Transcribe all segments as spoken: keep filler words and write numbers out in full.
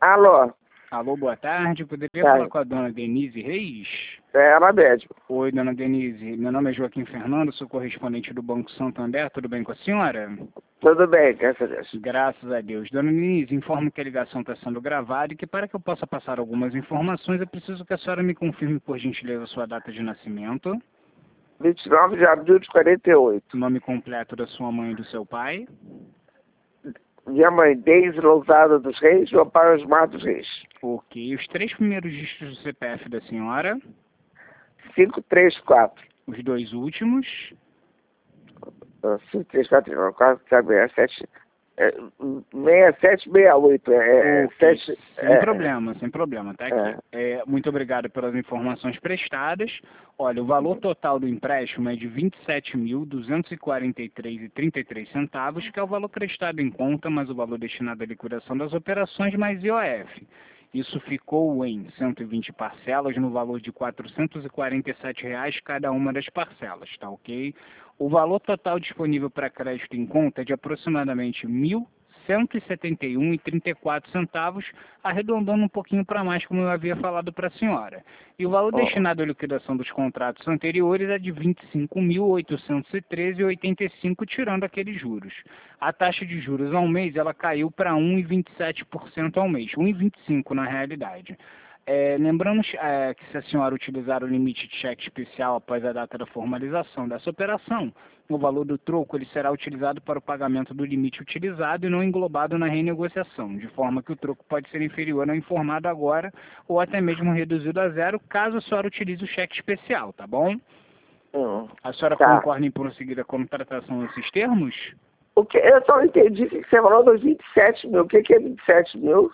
Alô? Alô, boa tarde. Poderia Tá. falar com a dona Denise Reis? É ela mesmo. Oi, dona Denise. Meu nome é Joaquim Fernando, sou correspondente do Banco Santander. Tudo bem com a senhora? Tudo bem, graças a Deus. Graças a Deus. Dona Denise, informo que a ligação está sendo gravada e que para que eu possa passar algumas informações, eu preciso que a senhora me confirme, por gentileza, sua data de nascimento, vinte e nove de abril de quarenta e oito. nome completo da sua mãe e do seu pai. Minha mãe, Deise Lousada dos Reis, meu pai, Osmar dos Reis. Ok. Os três primeiros dígitos do C P F da senhora, cinco três quatro. os dois últimos, cinco três quatro, não, quatro sete sete. seis sete seis oito. É, Ok, sete, sem é, problema, sem problema, tá aqui. é. É, muito obrigado pelas informações prestadas. Olha, o valor total do empréstimo é de vinte e sete mil, duzentos e quarenta e três reais e trinta e três centavos, que é o valor prestado em conta, mas o valor destinado à liquidação das operações mais I O F. Isso ficou em cento e vinte parcelas no valor de quatrocentos e quarenta e sete reais cada uma das parcelas, tá ok? O valor total disponível para crédito em conta é de aproximadamente mil cento e setenta e um reais e trinta e quatro centavos, arredondando um pouquinho para mais, como eu havia falado para a senhora. E o valor Oh. destinado à liquidação dos contratos anteriores é de vinte e cinco mil, oitocentos e treze reais e oitenta e cinco centavos, tirando aqueles juros. A taxa de juros ao mês ela caiu para um vírgula vinte e sete por cento ao mês, um vírgula vinte e cinco por cento na realidade. É, lembrando é, que se a senhora utilizar o limite de cheque especial após a data da formalização dessa operação, o valor do troco ele será utilizado para o pagamento do limite utilizado e não englobado na renegociação, de forma que o troco pode ser inferior ao informado agora ou até mesmo reduzido a zero, caso a senhora utilize o cheque especial, tá bom? Hum, A senhora tá. concorda em prosseguir a contratação nesses termos? O que, eu só não entendi o que você falou dos vinte e sete mil. O que, que é vinte e sete mil?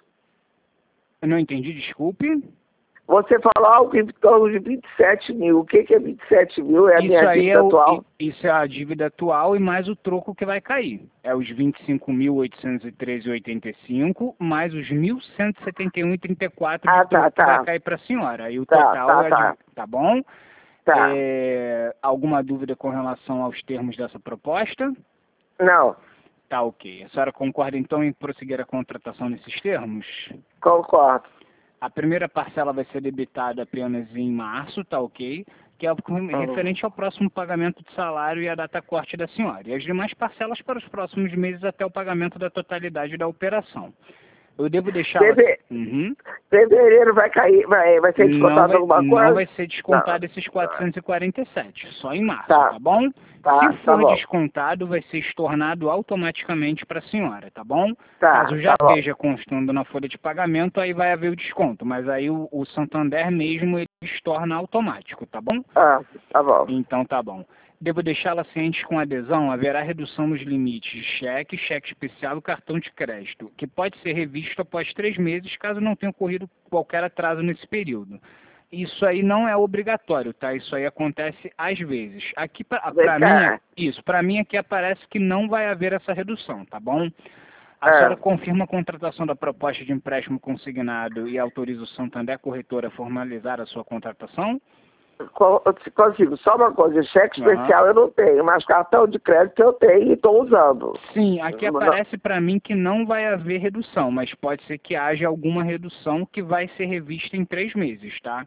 Eu não entendi, desculpe. Você falou algo em torno de vinte e sete mil. O que, que é vinte e sete mil? É a Isso minha aí dívida é o, atual? isso é a dívida atual e mais o troco que vai cair. É os vinte e cinco mil, oitocentos e treze reais e oitenta e cinco mais os mil cento e setenta e um reais e trinta e quatro Ah, de troco tá, que vai tá. cair para a senhora. Aí o Tá, total tá, é tá. de, tá bom? Tá. É, alguma dúvida com relação aos termos dessa proposta? Não, Tá ok. A senhora concorda então em prosseguir a contratação nesses termos? concordo. A primeira parcela vai ser debitada apenas em março, tá ok? Que é referente ao próximo pagamento de salário e a data corte da senhora. E as demais parcelas para os próximos meses até o pagamento da totalidade da operação. Eu devo deixá-la... Feve- Uhum. Fevereiro vai cair, vai, vai ser Não descontado vai, alguma não coisa? vai ser descontado Não. esses quatrocentos e quarenta e sete, só em março, Tá. tá bom? Tá, Se tá for bom. descontado, vai ser estornado automaticamente para a senhora, tá bom? Tá, Caso já tá bom. esteja constando na folha de pagamento, aí vai haver o desconto, mas aí o, o Santander mesmo ele estorna automático, tá bom? Ah, tá bom. Então tá bom. Devo deixá-la ciente com adesão, haverá redução nos limites de cheque, cheque especial e cartão de crédito, que pode ser revisto após três meses, caso não tenha ocorrido qualquer atraso nesse período. Isso aí não é obrigatório, tá? Isso aí acontece às vezes. Aqui, para Vem mim, é- cá. isso, para mim aqui aparece que não vai haver essa redução, tá bom? A É. senhora confirma a contratação da proposta de empréstimo consignado e autoriza o Santander Corretora a formalizar a sua contratação? Co- eu Consigo, só uma coisa, cheque Aham. especial eu não tenho, mas cartão de crédito eu tenho e estou usando. Sim, aqui Não- aparece para mim que não vai haver redução, mas pode ser que haja alguma redução que vai ser revista em três meses, tá?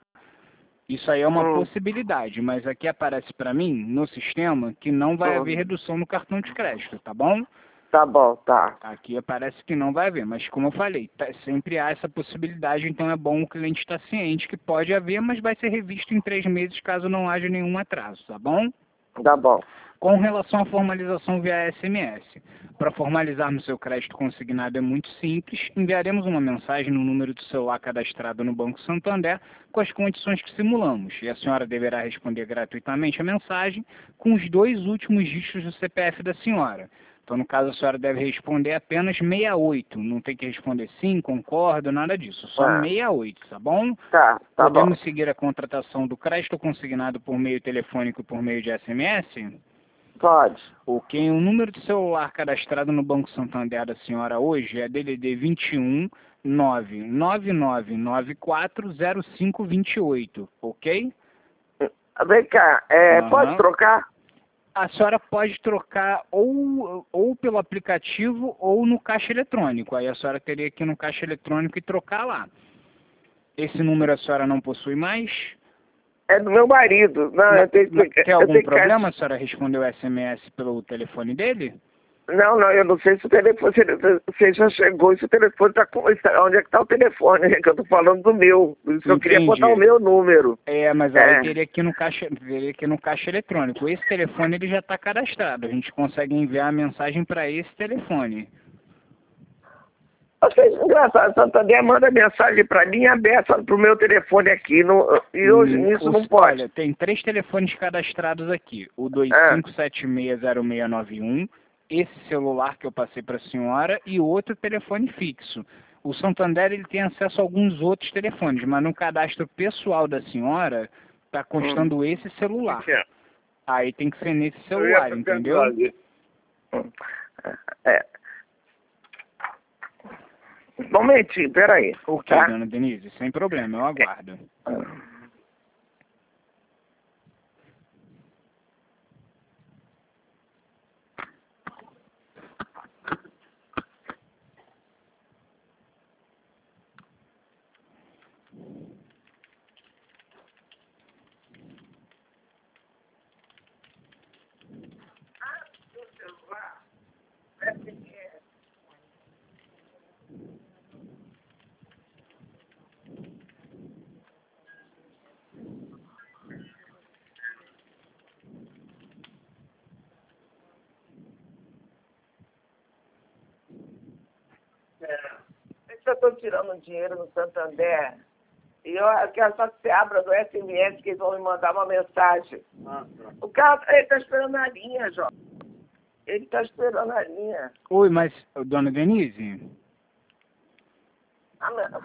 Isso aí é uma Hum, possibilidade, mas aqui aparece para mim, no sistema, que não vai hum. haver redução no cartão de crédito, tá bom? Tá bom, tá. Aqui aparece que não vai haver, mas como eu falei, tá- sempre há essa possibilidade, então é bom o cliente estar ciente que pode haver, mas vai ser revisto em três meses caso não haja nenhum atraso, tá bom? Tá bom. Com relação à formalização via S M S, para formalizarmos seu crédito consignado é muito simples, enviaremos uma mensagem no número do celular cadastrado no Banco Santander com as condições que simulamos, e a senhora deverá responder gratuitamente a mensagem com os dois últimos dígitos do C P F da senhora. Então, no caso, a senhora deve responder apenas sessenta e oito, não tem que responder sim, concordo, nada disso, só Ah. sessenta e oito, tá bom? Tá, tá Podemos bom. seguir a contratação do crédito consignado por meio telefônico e por meio de S M S? Pode. Ok, o número de celular cadastrado no Banco Santander da senhora hoje é D D D vinte e um, nove nove nove nove quatro zero cinco dois oito, ok? Vem cá, é, Aham. pode trocar? A senhora pode trocar ou, ou pelo aplicativo ou no caixa eletrônico. Aí a senhora teria que ir no caixa eletrônico e trocar lá. Esse número a senhora não possui mais? É do meu marido. Não, eu tenho que... Tem eu algum tenho que- problema? A senhora respondeu S M S pelo telefone dele? Não, não, eu não sei se o telefone, se, se já chegou, se o telefone está com... Onde é que está o telefone? É que eu tô falando do meu. Por isso que eu queria Entendi. botar o meu número. É, mas É. aí teria que ir no caixa, teria que ir no caixa eletrônico. Esse telefone ele já está cadastrado. A gente consegue enviar a mensagem para esse telefone. Vocês, engraçado, Santander manda mensagem para mim aberta para o meu telefone aqui. No, e hoje Hum, nisso os- não pode. Olha, tem três telefones cadastrados aqui. O dois Ah. cinco sete seis zero seis nove um, esse celular que eu passei para a senhora e outro telefone fixo. O Santander ele tem acesso a alguns outros telefones, mas no cadastro pessoal da senhora está constando Hum. esse celular. Que que é? Aí tem que ser nesse Eu ia celular, pro entendeu? pendrive. Hum. É. Um momentinho, peraí. Ok, Tá? dona Denise, sem problema, eu aguardo. Eu estou tirando dinheiro no Santander e eu quero só que você abra do S M S que eles vão me mandar uma mensagem. Ah, tá. O cara, ele está esperando a linha, Jó. Ele está esperando a linha. Oi, mas, dona Denise? Ah, não.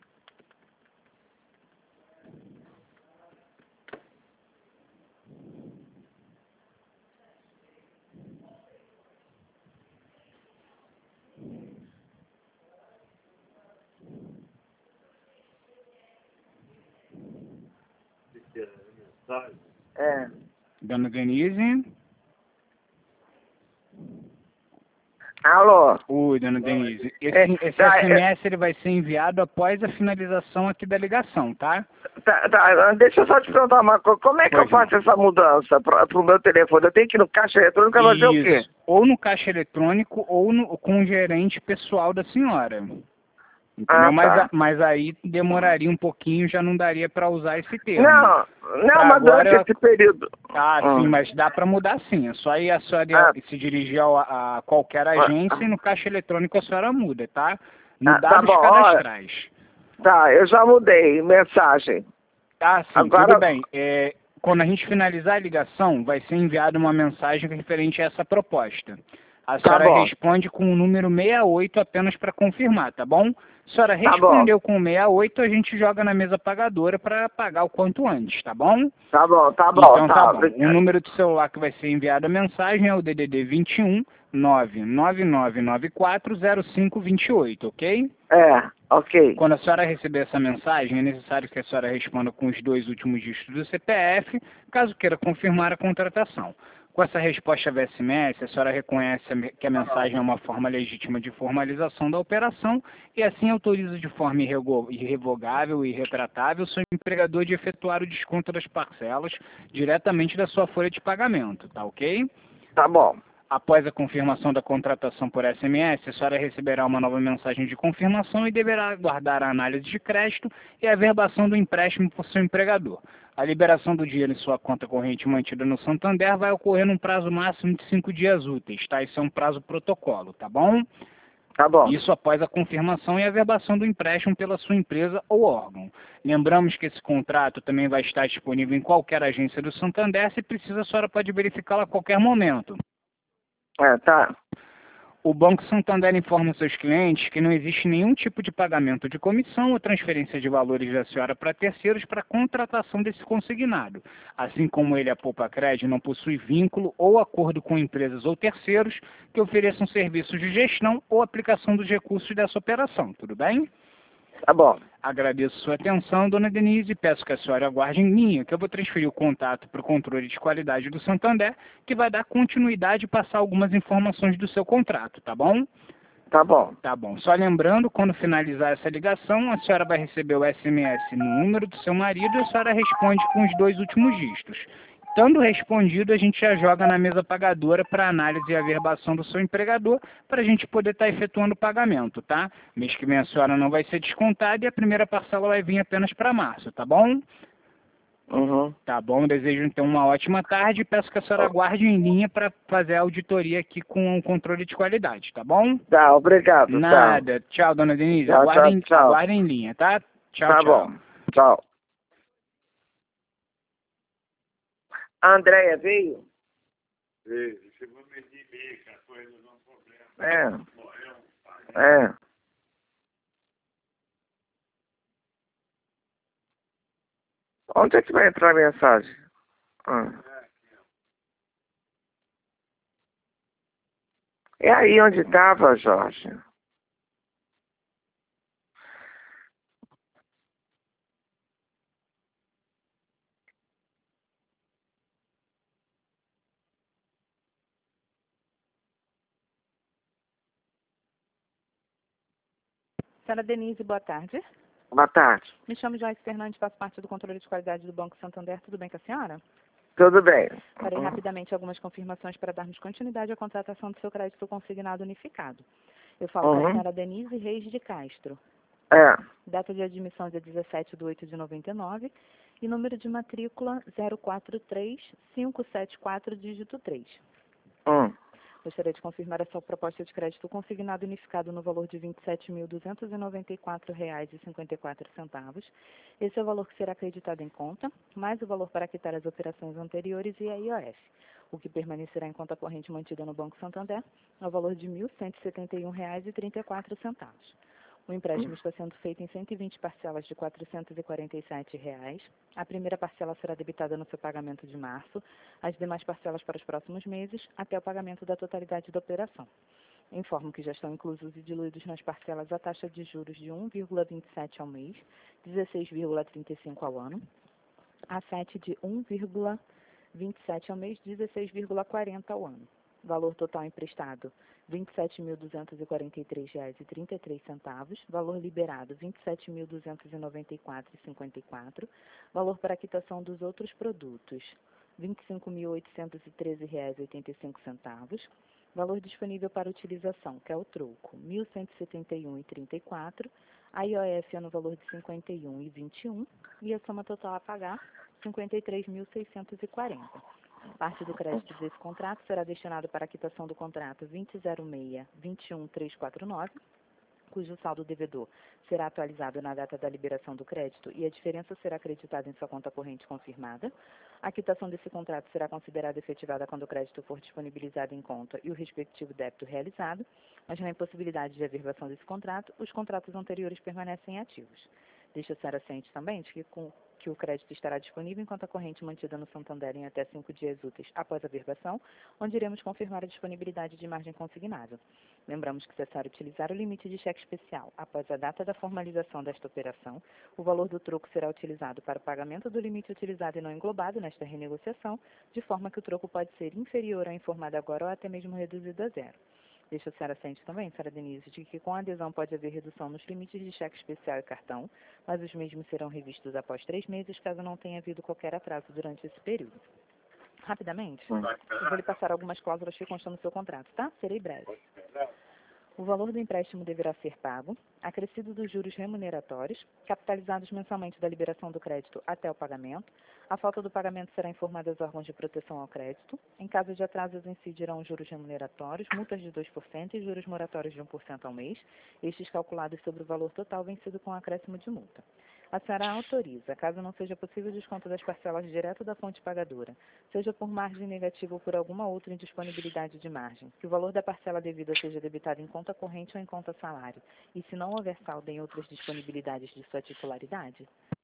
Que que é? Mensagem? É. Dona Denise? Alô? Oi, dona Denise. Esse, É, esse tá, S M S ele vai ser enviado após a finalização aqui da ligação, tá? Tá, tá, deixa eu só te perguntar uma coisa. Como é que Pois eu faço essa mudança para o meu telefone? Eu tenho que ir no caixa eletrônico pra fazer o quê? Isso. Ou no caixa eletrônico ou no, com o gerente pessoal da senhora. Entendeu? Ah, mas, tá. a- mas aí demoraria um pouquinho, já não daria para usar esse termo. Não, não, Pra mas agora durante eu- esse período. Ah, Hum. sim, mas dá para mudar sim. É só ir a senhora Ah. se dirigir ao- a, qualquer agência e no caixa eletrônico a senhora muda, tá? No Ah, tá dados bom, olha. cadastrais. Tá, eu já mudei. Mensagem. Ah, sim, Agora- tudo bem. É, quando a gente finalizar a ligação, vai ser enviada uma mensagem referente a essa proposta. A Tá senhora bom. responde com o número sessenta e oito apenas para confirmar, tá bom? A senhora Tá respondeu com sessenta e oito, a gente joga na mesa pagadora para pagar o quanto antes, tá bom? Tá bom, tá bom, Então tá. tá bom. obrigado. O número do celular que vai ser enviada a mensagem é o D D D vinte e um, nove nove nove nove quatro zero cinco dois oito, ok? É, ok. Quando a senhora receber essa mensagem, é necessário que a senhora responda com os dois últimos dígitos do C P F, caso queira confirmar a contratação. Com essa resposta via S M S, a senhora reconhece que a mensagem é uma forma legítima de formalização da operação e assim autoriza de forma irrego- irrevogável e irretratável o seu empregador de efetuar o desconto das parcelas diretamente da sua folha de pagamento, tá ok? Tá bom. Após a confirmação da contratação por S M S, a senhora receberá uma nova mensagem de confirmação e deverá aguardar a análise de crédito e a verbação do empréstimo por seu empregador. A liberação do dinheiro em sua conta corrente mantida no Santander vai ocorrer num prazo máximo de cinco dias úteis, tá? Isso é um prazo protocolo, tá bom? Tá bom. Isso após a confirmação e a verbação do empréstimo pela sua empresa ou órgão. Lembramos que esse contrato também vai estar disponível em qualquer agência do Santander. Se precisa, a senhora pode verificá-lo a qualquer momento. É, tá. O Banco Santander informa seus clientes que não existe nenhum tipo de pagamento de comissão ou transferência de valores da senhora para terceiros para a contratação desse consignado. Assim como ele, a Poupa Cred, não possui vínculo ou acordo com empresas ou terceiros que ofereçam serviços de gestão ou aplicação dos recursos dessa operação. Tudo bem? Tá bom. Agradeço sua atenção, dona Denise, e peço que a senhora aguarde em linha, que eu vou transferir o contato para o controle de qualidade do Santander, que vai dar continuidade e passar algumas informações do seu contrato, tá bom? Tá bom. Tá bom. Só lembrando, quando finalizar essa ligação, a senhora vai receber o S M S no número do seu marido e a senhora responde com os dois últimos dígitos. Estando respondido, a gente já joga na mesa pagadora para análise e averbação do seu empregador, para a gente poder estar efetuando o pagamento, tá? Mês que vem a senhora não vai ser descontada e a primeira parcela vai vir apenas para março, tá bom? Uhum. Tá bom, desejo então uma ótima tarde e peço que a senhora aguarde em linha para fazer a auditoria aqui com o controle de qualidade, tá bom? Tá, obrigado. Nada. Tchau, dona Denise. Tchau, Aguarde, em, tchau, tchau. aguarde em linha, tá? Tchau, Tá tchau. bom. Tchau. A Andréia veio? Veio, chegou mês e meio, que a coisa resolveu um problema. É. Morreu um pai. É. Onde é que vai entrar a mensagem? Ah. É aí onde estava, Jorge. Senhora Denise, boa tarde. Boa tarde. Me chamo Joyce Fernandes, faço parte do controle de qualidade do Banco Santander. Tudo bem com a senhora? Tudo bem. Farei Uhum. rapidamente algumas confirmações para darmos continuidade à contratação do seu crédito consignado unificado. Eu falo com a Uhum. senhora Denise Reis de Castro. É. Data de admissão dia dezessete de oito de noventa e nove e número de matrícula zero quatro três cinco sete quatro, dígito três. Hum. Gostaria de confirmar a sua proposta de crédito consignado unificado no valor de vinte e sete mil duzentos e noventa e quatro reais e cinquenta e quatro centavos. Esse é o valor que será acreditado em conta, mais o valor para quitar as operações anteriores e a I O F. O que permanecerá em conta corrente mantida no Banco Santander é o valor de mil cento e setenta e um reais e trinta e quatro centavos. O empréstimo está sendo feito em cento e vinte parcelas de quatrocentos e quarenta e sete reais. A primeira parcela será debitada no seu pagamento de março, as demais parcelas para os próximos meses, até o pagamento da totalidade da operação. Informo que já estão inclusos e diluídos nas parcelas a taxa de juros de um vírgula vinte e sete ao mês, dezesseis vírgula trinta e cinco ao ano, a sete de um vírgula vinte e sete ao mês, dezesseis vírgula quarenta ao ano. Valor total emprestado, vinte e sete mil duzentos e quarenta e três reais e trinta e três centavos. Valor liberado, vinte e sete mil duzentos e noventa e quatro reais e cinquenta e quatro centavos. Valor para quitação dos outros produtos, vinte e cinco mil oitocentos e treze reais e oitenta e cinco centavos. Valor disponível para utilização, que é o troco, mil cento e setenta e um reais e trinta e quatro centavos. A I O F é no valor de cinquenta e um reais e vinte e um centavos. E a soma total a pagar, cinquenta e três mil seiscentos e quarenta reais. Parte do crédito desse contrato será destinado para a quitação do contrato vinte zero seis, vinte e um, trezentos e quarenta e nove, cujo saldo devedor será atualizado na data da liberação do crédito e a diferença será acreditada em sua conta corrente confirmada. A quitação desse contrato será considerada efetivada quando o crédito for disponibilizado em conta e o respectivo débito realizado, mas na impossibilidade de averbação desse contrato, os contratos anteriores permanecem ativos. Deixa a senhora ciente também de que, com, que o crédito estará disponível enquanto a corrente mantida no Santander em até cinco dias úteis após a averbação, onde iremos confirmar a disponibilidade de margem consignada. Lembramos que, se a senhora utilizar o limite de cheque especial após a data da formalização desta operação, o valor do troco será utilizado para o pagamento do limite utilizado e não englobado nesta renegociação, de forma que o troco pode ser inferior ao informado agora ou até mesmo reduzido a zero. Deixa a senhora ciente também, senhora Denise, de que com a adesão pode haver redução nos limites de cheque especial e cartão, mas os mesmos serão revistos após três meses, caso não tenha havido qualquer atraso durante esse período. Rapidamente, Hum. eu vou lhe passar algumas cláusulas que constam no seu contrato, tá? Serei breve. O valor do empréstimo deverá ser pago, acrescido dos juros remuneratórios, capitalizados mensalmente da liberação do crédito até o pagamento. A falta do pagamento será informada aos órgãos de proteção ao crédito. Em caso de atrasos, incidirão juros remuneratórios, multas de dois por cento e juros moratórios de um por cento ao mês, estes calculados sobre o valor total vencido com acréscimo de multa. A senhora autoriza, caso não seja possível o desconto das parcelas direto da fonte pagadora, seja por margem negativa ou por alguma outra indisponibilidade de margem, que o valor da parcela devida seja debitado em conta corrente ou em conta salário, e se não houver saldo em outras disponibilidades de sua titularidade?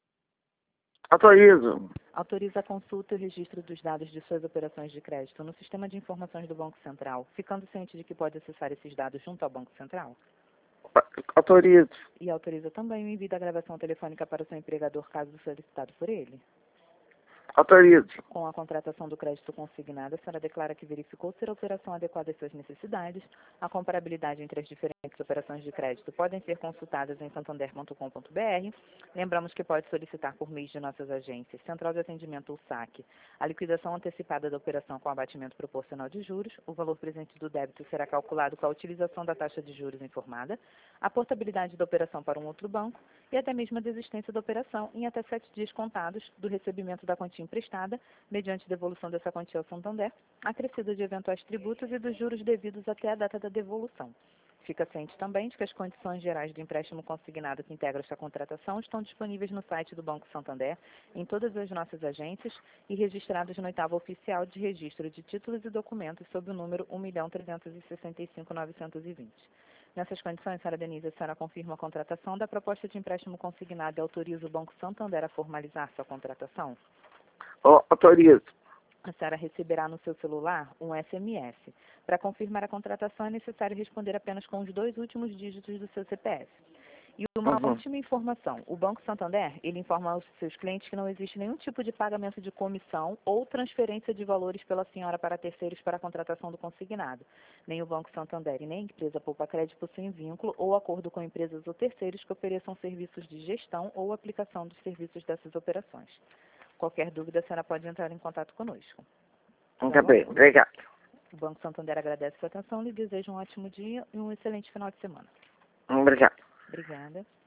Autorizo. Autoriza a consulta e o registro dos dados de suas operações de crédito no sistema de informações do Banco Central, ficando ciente de que pode acessar esses dados junto ao Banco Central? Autorizo. E autoriza também o envio da gravação telefônica para o seu empregador, caso solicitado por ele. Autorizo. Com a contratação do crédito consignado, a senhora declara que verificou ser a operação adequada às suas necessidades. A comparabilidade entre as diferentes operações de crédito podem ser consultadas em santander ponto com ponto br. Lembramos que pode solicitar por meio de nossas agências, Central de Atendimento ou saque, a liquidação antecipada da operação com abatimento proporcional de juros. O valor presente do débito será calculado com a utilização da taxa de juros informada, a portabilidade da operação para um outro banco e até mesmo a desistência da operação em até sete dias contados do recebimento da quantia emprestada, mediante devolução dessa quantia ao Santander, acrescida de eventuais tributos e dos juros devidos até a data da devolução. Fica ciente também de que as condições gerais do empréstimo consignado que integra esta contratação estão disponíveis no site do Banco Santander, em todas as nossas agências e registrados no oitavo oficial de registro de títulos e documentos sob o número um milhão trezentos e sessenta e cinco mil novecentos e vinte. Nessas condições, senhora Denise, a senhora confirma a contratação da proposta de empréstimo consignado e autoriza o Banco Santander a formalizar sua contratação? Oh, autorizo. A senhora receberá no seu celular um S M S. Para confirmar a contratação, é necessário responder apenas com os dois últimos dígitos do seu C P F. E uma Uhum. última informação. O Banco Santander, ele informa aos seus clientes que não existe nenhum tipo de pagamento de comissão ou transferência de valores pela senhora para terceiros para a contratação do consignado. Nem o Banco Santander e nem a empresa Poupa Crédito possuem vínculo ou acordo com empresas ou terceiros que ofereçam serviços de gestão ou aplicação dos serviços dessas operações. Qualquer dúvida, a senhora pode entrar em contato conosco. Tá bem, obrigado. O Banco Santander agradece sua atenção, lhe deseja um ótimo dia e um excelente final de semana. Obrigado. Obrigada.